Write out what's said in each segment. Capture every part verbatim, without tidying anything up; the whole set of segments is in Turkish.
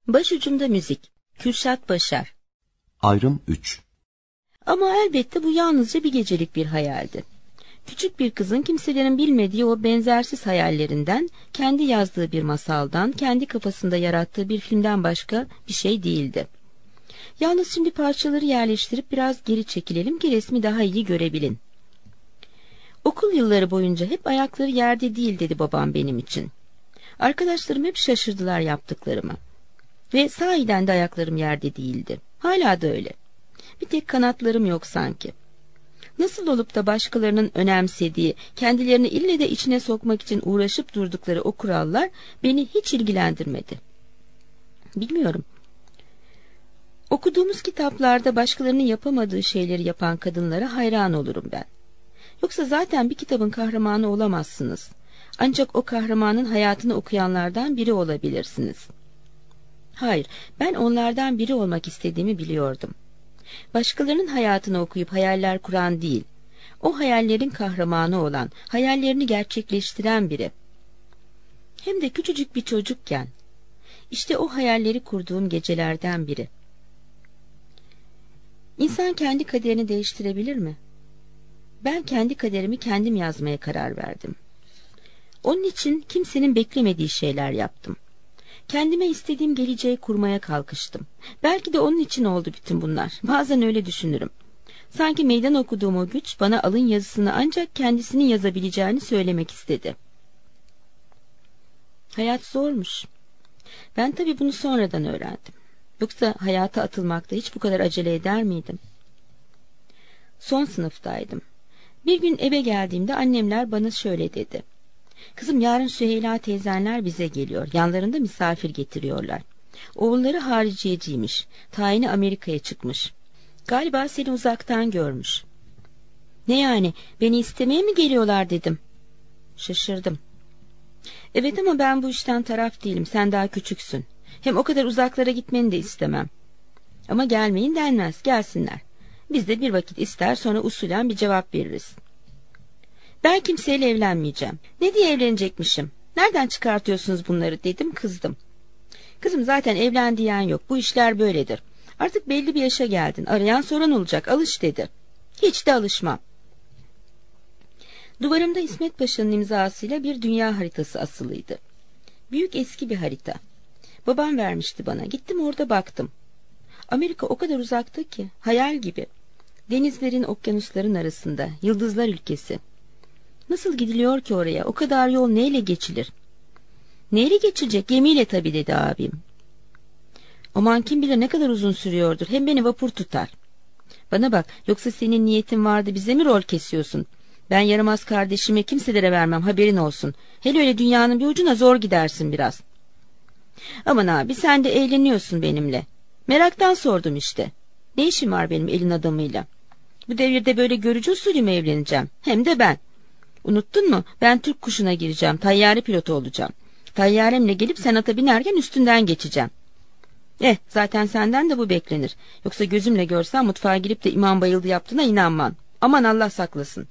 Başucunda müzik. Kürşat Başar. Ayrım üç. Ama elbette bu yalnızca bir gecelik bir hayaldi. Küçük bir kızın kimselerin bilmediği o benzersiz hayallerinden, kendi yazdığı bir masaldan, kendi kafasında yarattığı bir filmden başka bir şey değildi. Yalnız şimdi parçaları yerleştirip biraz geri çekilelim ki resmi daha iyi görebilin. Okul yılları boyunca hep ayakları yerde değil dedi babam benim için. Arkadaşlarım hep şaşırdılar yaptıklarıma. Ve sahiden de ayaklarım yerde değildi. Hala da öyle. Bir tek kanatlarım yok sanki. Nasıl olup da başkalarının önemsediği, kendilerini ille de içine sokmak için uğraşıp durdukları o kurallar beni hiç ilgilendirmedi. Bilmiyorum. Okuduğumuz kitaplarda başkalarının yapamadığı şeyleri yapan kadınlara hayran olurum ben. Yoksa zaten bir kitabın kahramanı olamazsınız. Ancak o kahramanın hayatını okuyanlardan biri olabilirsiniz. Hayır, ben onlardan biri olmak istediğimi biliyordum. Başkalarının hayatını okuyup hayaller kuran değil, o hayallerin kahramanı olan, hayallerini gerçekleştiren biri. Hem de küçücük bir çocukken. İşte o hayalleri kurduğum gecelerden biri. İnsan kendi kaderini değiştirebilir mi? Ben kendi kaderimi kendim yazmaya karar verdim. Onun için kimsenin beklemediği şeyler yaptım. Kendime istediğim geleceği kurmaya kalkıştım. Belki de onun için oldu bütün bunlar. Bazen öyle düşünürüm. Sanki meydan okuduğum o güç bana alın yazısını ancak kendisinin yazabileceğini söylemek istedi. Hayat zormuş. Ben tabii bunu sonradan öğrendim. Yoksa hayata atılmakta hiç bu kadar acele eder miydim? Son sınıftaydım. Bir gün eve geldiğimde annemler bana şöyle dedi. Kızım, yarın Süheyla teyzenler bize geliyor. Yanlarında misafir getiriyorlar. Oğulları hariciyeciymiş. Tayini Amerika'ya çıkmış. Galiba seni uzaktan görmüş. Ne yani, beni istemeye mi geliyorlar dedim. Şaşırdım. Evet, ama ben bu işten taraf değilim. Sen daha küçüksün. Hem o kadar uzaklara gitmeni de istemem. Ama gelmeyin denmez, gelsinler. Biz de bir vakit ister sonra usulen bir cevap veririz. Ben kimseyle evlenmeyeceğim. Ne diye evlenecekmişim? Nereden çıkartıyorsunuz bunları dedim, kızdım. Kızım, zaten evlen diyen yok. Bu işler böyledir. Artık belli bir yaşa geldin. Arayan soran olacak. Alış dedi. Hiç de alışmam. Duvarımda İsmet Paşa'nın imzasıyla bir dünya haritası asılıydı. Büyük eski bir harita. Babam vermişti bana. Gittim orada baktım. Amerika o kadar uzakta ki. Hayal gibi. Denizlerin, okyanusların arasında. Yıldızlar ülkesi. Nasıl gidiliyor ki oraya? O kadar yol neyle geçilir? Neyle geçilecek? Gemiyle tabii dedi abim. Aman, kim bilir ne kadar uzun sürüyordur. Hem beni vapur tutar. Bana bak, yoksa senin niyetin vardı, bize mi rol kesiyorsun? Ben yaramaz kardeşimi kimselere vermem, haberin olsun. Hele öyle dünyanın bir ucuna zor gidersin biraz. Aman abi, sen de eğleniyorsun benimle. Meraktan sordum işte. Ne işim var benim elin adamıyla? Bu devirde böyle görücü usulü mü evleneceğim? Hem de ben. Unuttun mu? Ben Türk kuşuna gireceğim. Tayyare pilotu olacağım. Tayyaremle gelip sen ata binerken üstünden geçeceğim. Eh, zaten senden de bu beklenir. Yoksa gözümle görsem mutfağa girip de imam bayıldı yaptığına inanman. Aman Allah saklasın.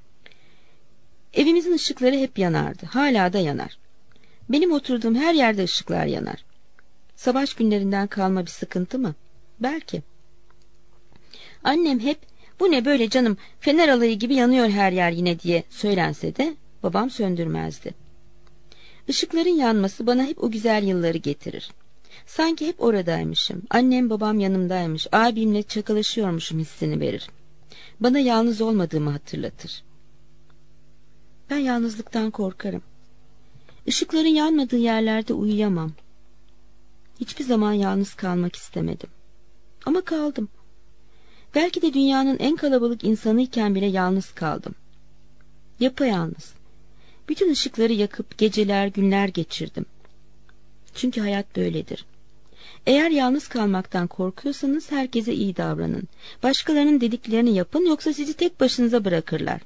Evimizin ışıkları hep yanardı. Hala da yanar. Benim oturduğum her yerde ışıklar yanar. Savaş günlerinden kalma bir sıkıntı mı? Belki. Annem hep bu ne böyle canım, fener alayı gibi yanıyor her yer yine diye söylense de babam söndürmezdi. Işıkların yanması bana hep o güzel yılları getirir. Sanki hep oradaymışım, annem babam yanımdaymış, abimle çakalaşıyormuşum hissini verir. Bana yalnız olmadığımı hatırlatır. Ben yalnızlıktan korkarım. Işıkların yanmadığı yerlerde uyuyamam. Hiçbir zaman yalnız kalmak istemedim. Ama kaldım. Belki de dünyanın en kalabalık insanıyken bile yalnız kaldım. Yapayalnız. Bütün ışıkları yakıp geceler, günler geçirdim. Çünkü hayat böyledir. Eğer yalnız kalmaktan korkuyorsanız herkese iyi davranın. Başkalarının dediklerini yapın, yoksa sizi tek başınıza bırakırlar.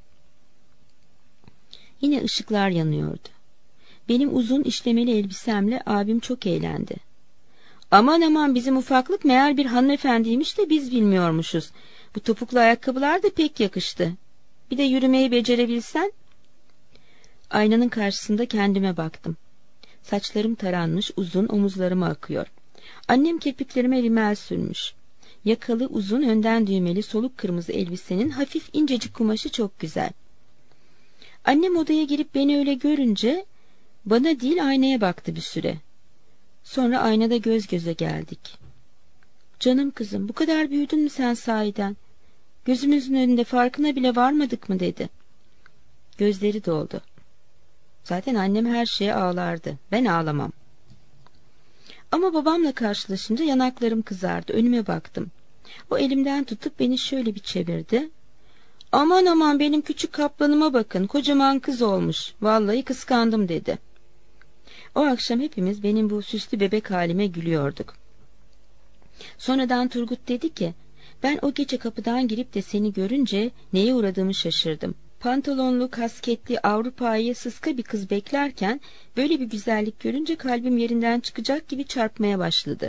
Yine ışıklar yanıyordu. Benim uzun işlemeli elbisemle abim çok eğlendi. Aman aman, bizim ufaklık meğer bir hanımefendiymiş de biz bilmiyormuşuz. Bu topuklu ayakkabılar da pek yakıştı. Bir de yürümeyi becerebilsen. Aynanın karşısında kendime baktım. Saçlarım taranmış, uzun, omuzlarıma akıyor. Annem kirpiklerime rimel sürmüş. Yakalı, uzun, önden düğmeli, soluk kırmızı elbisenin hafif incecik kumaşı çok güzel. Annem odaya girip beni öyle görünce bana değil aynaya baktı bir süre. Sonra aynada göz göze geldik. "Canım kızım, bu kadar büyüdün mü sen sahiden? Gözümüzün önünde farkına bile varmadık mı?" dedi. Gözleri doldu. Zaten annem her şeye ağlardı. Ben ağlamam. Ama babamla karşılaşınca yanaklarım kızardı. Önüme baktım. O elimden tutup beni şöyle bir çevirdi. "Aman aman, benim küçük kaplanıma bakın. Kocaman kız olmuş. Vallahi kıskandım," dedi. O akşam hepimiz benim bu süslü bebek halime gülüyorduk. Sonradan Turgut dedi ki, "Ben o gece kapıdan girip de seni görünce neye uğradığımı şaşırdım. Pantolonlu, kasketli, Avrupa'yı sıska bir kız beklerken böyle bir güzellik görünce kalbim yerinden çıkacak gibi çarpmaya başladı."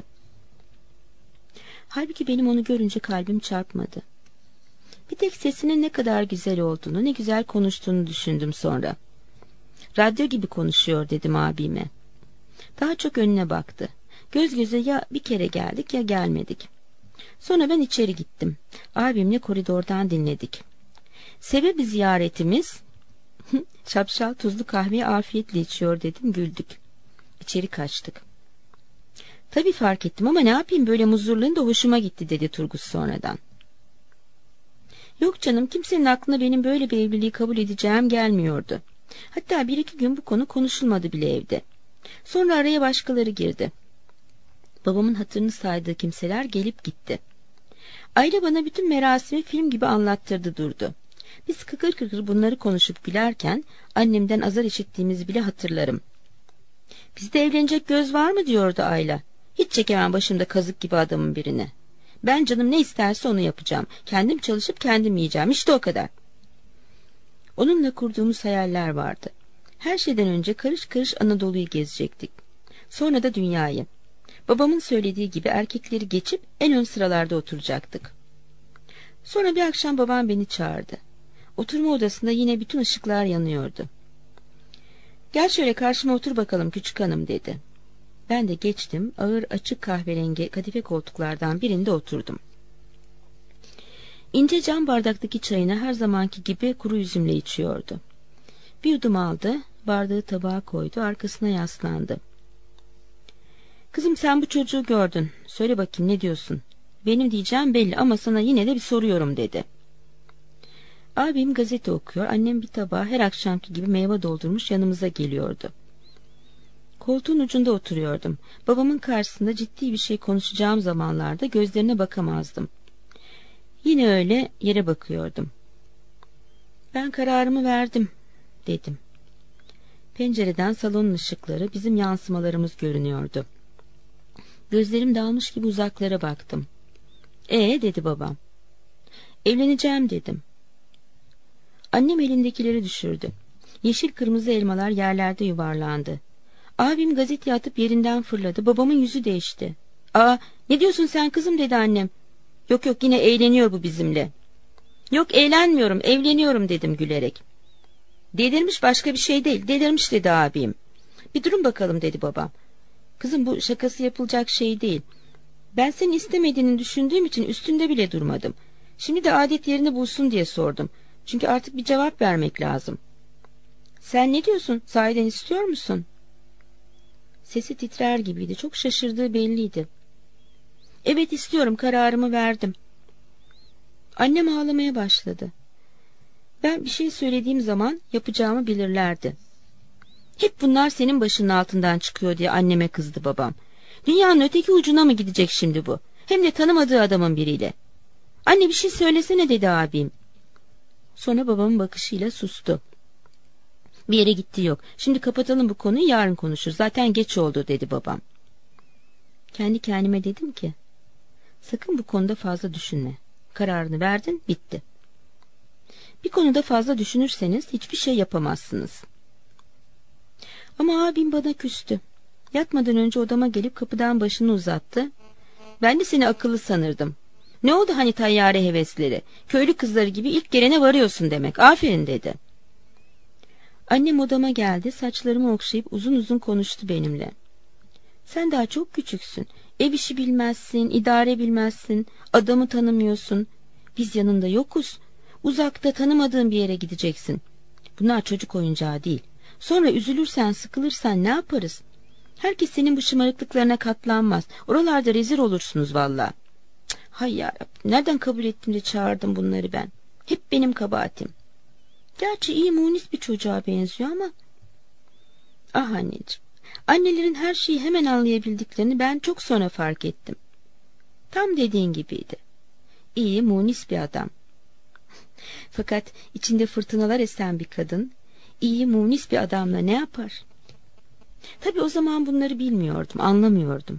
Halbuki benim onu görünce kalbim çarpmadı. Bir tek sesinin ne kadar güzel olduğunu, ne güzel konuştuğunu düşündüm sonra. "Radyo gibi konuşuyor," dedim abime. Daha çok önüne baktı. Göz göze ya bir kere geldik ya gelmedik. Sonra ben içeri gittim. Abimle koridordan dinledik. Sebebi ziyaretimiz... "Şapşal tuzlu kahveyi afiyetle içiyor," dedim, güldük. İçeri kaçtık. "Tabii fark ettim ama ne yapayım, böyle muzurluğun da hoşuma gitti," dedi Turgut sonradan. Yok canım, kimsenin aklına benim böyle bir evliliği kabul edeceğim gelmiyordu. Hatta bir iki gün bu konu konuşulmadı bile evde. Sonra araya başkaları girdi. Babamın hatırını saydığı kimseler gelip gitti. Ayla bana bütün merasimi film gibi anlattırdı durdu. Biz kıkır kıkır bunları konuşup gülerken annemden azar işittiğimizi bile hatırlarım. "Bizde evlenecek göz var mı?" diyordu Ayla. "Hiç çekemem başımda kazık gibi adamın birini. Ben canım ne isterse onu yapacağım. Kendim çalışıp kendim yiyeceğim. İşte o kadar." Onunla kurduğumuz hayaller vardı. Her şeyden önce karış karış Anadolu'yu gezecektik. Sonra da dünyayı. Babamın söylediği gibi erkekleri geçip en ön sıralarda oturacaktık. Sonra bir akşam babam beni çağırdı. Oturma odasında yine bütün ışıklar yanıyordu. "Gel şöyle karşıma otur bakalım küçük hanım," dedi. Ben de geçtim, ağır açık kahverengi kadife koltuklardan birinde oturdum. İnce cam bardaktaki çayını her zamanki gibi kuru üzümle içiyordu. Bir yudum aldı, bardağı tabağa koydu, arkasına yaslandı. "Kızım, sen bu çocuğu gördün. Söyle bakayım, ne diyorsun? Benim diyeceğim belli ama sana yine de bir soruyorum," dedi. Abim gazete okuyor, annem bir tabağa her akşamki gibi meyve doldurmuş yanımıza geliyordu. Koltuğun ucunda oturuyordum. Babamın karşısında ciddi bir şey konuşacağım zamanlarda gözlerine bakamazdım. Yine öyle yere bakıyordum. "Ben kararımı verdim," dedim. Pencereden salonun ışıkları, bizim yansımalarımız görünüyordu. Gözlerim dalmış gibi uzaklara baktım. "Ee?" dedi babam. "Evleneceğim," dedim. Annem elindekileri düşürdü. Yeşil kırmızı elmalar yerlerde yuvarlandı. Abim gazeteyi atıp yerinden fırladı. Babamın yüzü değişti. "Aa, ne diyorsun sen kızım?" dedi annem. "Yok yok, yine eğleniyor bu bizimle." "Yok, eğlenmiyorum, evleniyorum," dedim gülerek. "Delirmiş, başka bir şey değil, delirmiş," dedi abim. "Bir durun bakalım," dedi babam. "Kızım, bu şakası yapılacak şey değil. Ben senin istemediğini düşündüğüm için üstünde bile durmadım. Şimdi de adet yerini bulsun diye sordum. Çünkü artık bir cevap vermek lazım." "Sen ne diyorsun? Sahiden istiyor musun?" Sesi titrer gibiydi. Çok şaşırdığı belliydi. "Evet, istiyorum. Kararımı verdim." Annem ağlamaya başladı. Ben bir şey söylediğim zaman yapacağımı bilirlerdi. "Hep bunlar senin başının altından çıkıyor," diye anneme kızdı babam. "Dünyanın öteki ucuna mı gidecek şimdi bu? Hem de tanımadığı adamın biriyle." "Anne, bir şey söylesene," dedi abim. Sonra babamın bakışıyla sustu. "Bir yere gitti yok. Şimdi kapatalım bu konuyu, yarın konuşuruz. Zaten geç oldu," dedi babam. Kendi kendime dedim ki, sakın bu konuda fazla düşünme. Kararını verdin, bitti. Bir konuda fazla düşünürseniz hiçbir şey yapamazsınız. Ama abim bana küstü. Yatmadan önce odama gelip kapıdan başını uzattı. "Ben de seni akıllı sanırdım. Ne oldu hani tayyare hevesleri? Köylü kızları gibi ilk gelene varıyorsun demek. Aferin," dedi. Annem odama geldi, saçlarımı okşayıp uzun uzun konuştu benimle. Sen daha çok küçüksün. Ev işi bilmezsin, idare bilmezsin, adamı tanımıyorsun. Biz yanında yokuz. Uzakta tanımadığın bir yere gideceksin. Bunlar çocuk oyuncağı değil. Sonra üzülürsen, sıkılırsan ne yaparız? Herkes senin bu şımarıklıklarına katlanmaz. Oralarda rezil olursunuz valla. Hay yarabbim, nereden kabul ettim de çağırdım bunları ben? Hep benim kabahatim. Gerçi iyi munis bir çocuğa benziyor ama... Ah anneciğim, annelerin her şeyi hemen anlayabildiklerini ben çok sonra fark ettim. Tam dediğin gibiydi. İyi munis bir adam. Fakat içinde fırtınalar esen bir kadın, iyi munis bir adamla ne yapar? Tabii o zaman bunları bilmiyordum, anlamıyordum.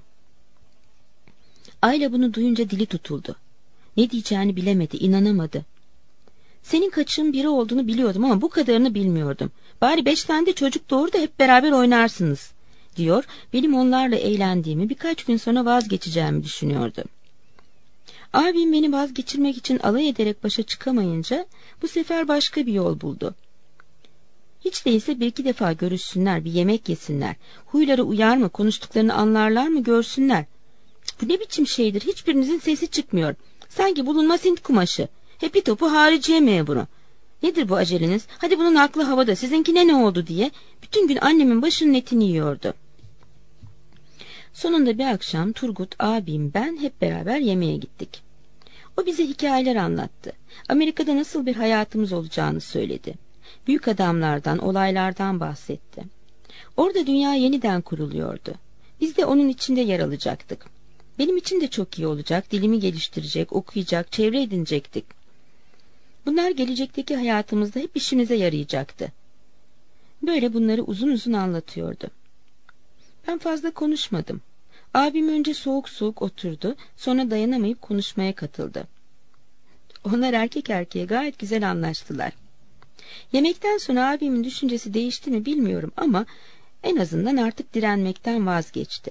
Ayla bunu duyunca dili tutuldu. Ne diyeceğini bilemedi, inanamadı. Senin kaçığın biri olduğunu biliyordum ama bu kadarını bilmiyordum. Bari beş tane de çocuk doğur da hep beraber oynarsınız, diyor. Benim onlarla eğlendiğimi, birkaç gün sonra vazgeçeceğimi düşünüyordu. Abim beni vazgeçirmek için alay ederek başa çıkamayınca bu sefer başka bir yol buldu. Hiç değilse bir iki defa görüşsünler, bir yemek yesinler. Huyları uyar mı, konuştuklarını anlarlar mı görsünler. Bu ne biçim şeydir, hiçbirinizin sesi çıkmıyor. Sanki bulunmaz Hint kumaşı. Hepi topu hariciye memuru. Nedir bu aceleniz? Hadi bunun aklı havada, sizinkine ne oldu diye bütün gün annemin başının etini yiyordu. Sonunda bir akşam Turgut, abim, ben hep beraber yemeğe gittik. O bize hikayeler anlattı. Amerika'da nasıl bir hayatımız olacağını söyledi. Büyük adamlardan, olaylardan bahsetti. Orada dünya yeniden kuruluyordu. Biz de onun içinde yer alacaktık. Benim için de çok iyi olacak, dilimi geliştirecek, okuyacak, çevre edinecektik. Bunlar gelecekteki hayatımızda hep işimize yarayacaktı. Böyle bunları uzun uzun anlatıyordu. Ben fazla konuşmadım. Abim önce soğuk soğuk oturdu, sonra dayanamayıp konuşmaya katıldı. Onlar erkek erkeğe gayet güzel anlaştılar. Yemekten sonra abimin düşüncesi değişti mi bilmiyorum ama en azından artık direnmekten vazgeçti.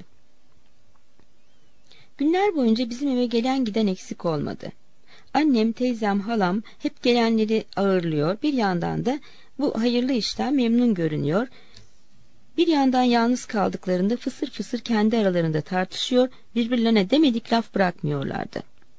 Günler boyunca bizim eve gelen giden eksik olmadı. Annem, teyzem, halam hep gelenleri ağırlıyor. Bir yandan da bu hayırlı işten memnun görünüyor. Bir yandan yalnız kaldıklarında fısır fısır kendi aralarında tartışıyor, birbirlerine demedik laf bırakmıyorlardı.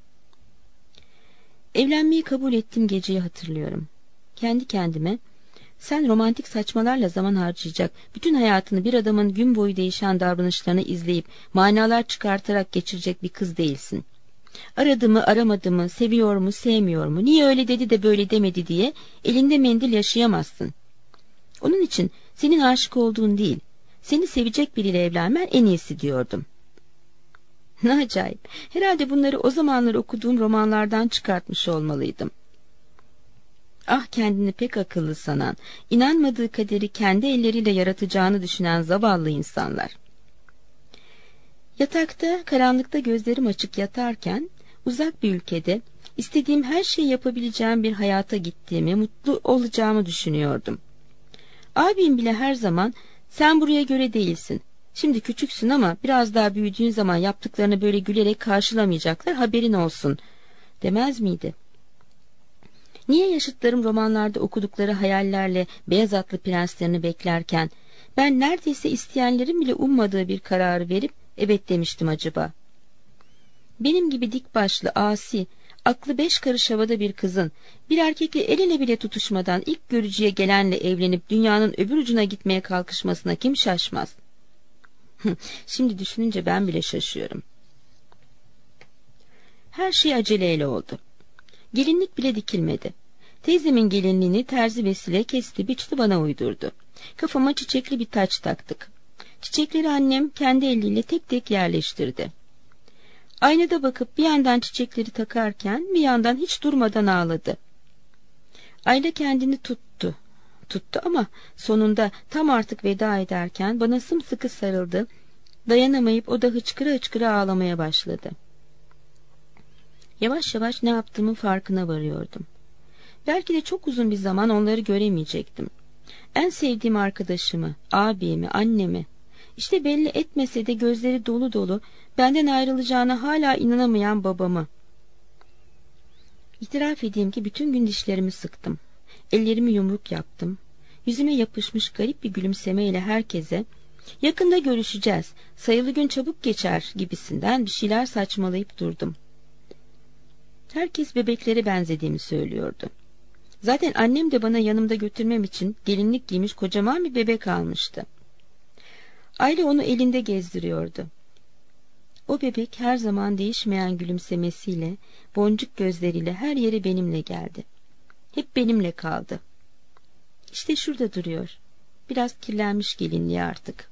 Evlenmeyi kabul ettiğim geceyi hatırlıyorum. Kendi kendime, sen romantik saçmalarla zaman harcayacak, bütün hayatını bir adamın gün boyu değişen davranışlarını izleyip manalar çıkartarak geçirecek bir kız değilsin. Aradı mı aramadı mı, seviyor mu sevmiyor mu, niye öyle dedi de böyle demedi diye elinde mendil yaşayamazsın. Onun için senin aşık olduğun değil, seni sevecek biriyle evlenmen en iyisi diyordum. Ne acayip, herhalde bunları o zamanlar okuduğum romanlardan çıkartmış olmalıydım. Ah, kendini pek akıllı sanan, inanmadığı kaderi kendi elleriyle yaratacağını düşünen zavallı insanlar. Yatakta, karanlıkta gözlerim açık yatarken, uzak bir ülkede, istediğim her şeyi yapabileceğim bir hayata gittiğimi, mutlu olacağımı düşünüyordum. Abim bile her zaman, sen buraya göre değilsin, şimdi küçüksün ama biraz daha büyüdüğün zaman yaptıklarını böyle gülerek karşılamayacaklar, haberin olsun, demez miydi? Niye yaşıtlarım romanlarda okudukları hayallerle beyaz atlı prenslerini beklerken, ben neredeyse isteyenlerin bile ummadığı bir kararı verip evet demiştim acaba? Benim gibi dik başlı, asi, aklı beş karış havada bir kızın, bir erkekle el ele bile tutuşmadan ilk görücüye gelenle evlenip dünyanın öbür ucuna gitmeye kalkışmasına kim şaşmaz? Şimdi düşününce ben bile şaşıyorum. Her şey aceleyle oldu. Gelinlik bile dikilmedi. Teyzemin gelinliğini terzi vesile kesti, biçti, bana uydurdu. Kafama çiçekli bir taç taktık. Çiçekleri annem kendi eliyle tek tek yerleştirdi. Aynada bakıp bir yandan çiçekleri takarken bir yandan hiç durmadan ağladı. Ayla kendini tuttu. Tuttu ama sonunda tam artık veda ederken bana sımsıkı sarıldı. Dayanamayıp o da hıçkıra hıçkıra ağlamaya başladı. Yavaş yavaş ne yaptığımın farkına varıyordum. Belki de çok uzun bir zaman onları göremeyecektim. En sevdiğim arkadaşımı, abimi, annemi, işte belli etmese de gözleri dolu dolu, benden ayrılacağına hala inanamayan babamı. İtiraf edeyim ki bütün gün dişlerimi sıktım. Ellerimi yumruk yaptım. Yüzüme yapışmış garip bir gülümsemeyle herkese, Yakında görüşeceğiz, sayılı gün çabuk geçer gibisinden bir şeyler saçmalayıp durdum. Herkes bebeklere benzediğimi söylüyordu. Zaten annem de bana yanımda götürmem için gelinlik giymiş kocaman bir bebek almıştı. Aile onu elinde gezdiriyordu. O bebek her zaman değişmeyen gülümsemesiyle, boncuk gözleriyle her yere benimle geldi. Hep benimle kaldı. İşte şurada duruyor. Biraz kirlenmiş gelinliği artık.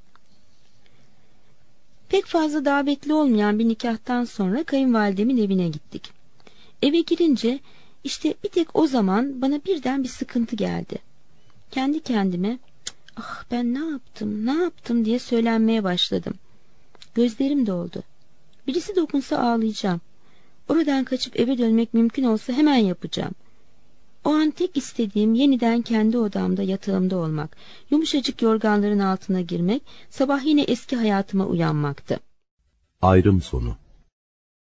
Pek fazla davetli olmayan bir nikahtan sonra kayınvalidemin evine gittik. Eve girince işte bir tek o zaman bana birden bir sıkıntı geldi. Kendi kendime ah ben ne yaptım ne yaptım diye söylenmeye başladım. Gözlerim doldu. Birisi dokunsa ağlayacağım. Oradan kaçıp eve dönmek mümkün olsa hemen yapacağım. O an tek istediğim yeniden kendi odamda yatağımda olmak, yumuşacık yorganların altına girmek, sabah yine eski hayatıma uyanmaktı. Ayrım sonu.